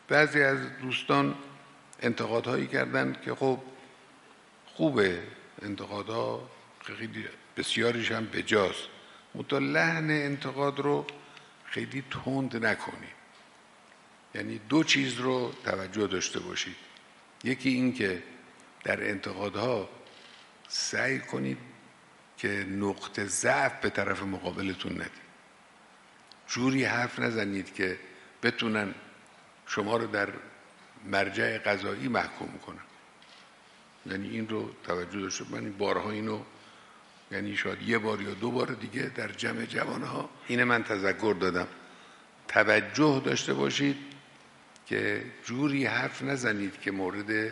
بعضی از دوستان انتقادهایی کردن که خب خوبه، انتقادها خیلی بسیاریش هم بجاست، منتها لحن انتقاد رو خیلی تند نکنید. یعنی دو چیز رو توجه داشته باشید. یکی این که در انتقادها سعی کنید که نقطه ضعف به طرف مقابلتون ندید. جوری حرف نزنید که بتونن شما رو در مرجع قضایی محکوم کنن. یعنی این رو توجه داشته. من این بارها اینو، یعنی شاید یه بار یا دو بار دیگه در جمع جوانها اینه من تذکر دادم. توجه داشته باشید که جوری حرف نزنید که مورد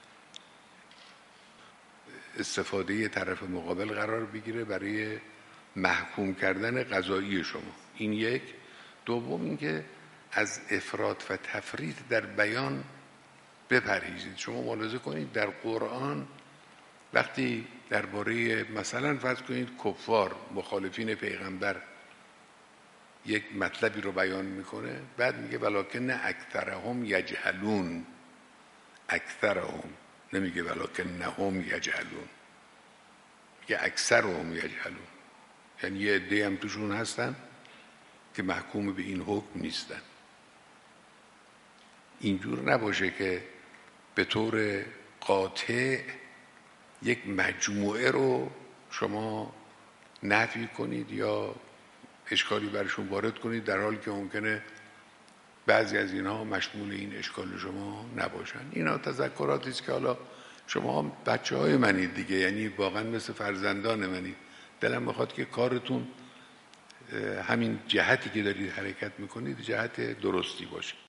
استفاده طرف مقابل قرار بگیره برای محکوم کردن قضایی شما. این یک. دوم این که از افراط و تفریط در بیان بپرهیزید. شما ملاحظه کنید در قرآن وقتی درباره مثلا فرض کنید کفار مخالفین پیغمبر یک مطلبی رو بیان میکنه، بعد میگه ولکن اکثرهم یجهلون. اکثرهم، نمیگه ولکنهم یجهلون، میگه اکثرهم یجهلون. یعنی یه عده هم توشون هستن که محکوم به این حکم نیستن. اینجور نباشه که به طور قاطع یک مجموعه رو شما نفی کنید یا اشکالی برشون وارد کنید، در حالی که ممکنه بعضی از اینها مشمول این اشکال شما نباشن. اینا تذکراتی است که حالا شما بچه‌های منید دیگه، یعنی واقعا مثل فرزندان منید. دلم میخواد که کارتون همین جهتی که دارید حرکت میکنید جهت درستی باشه.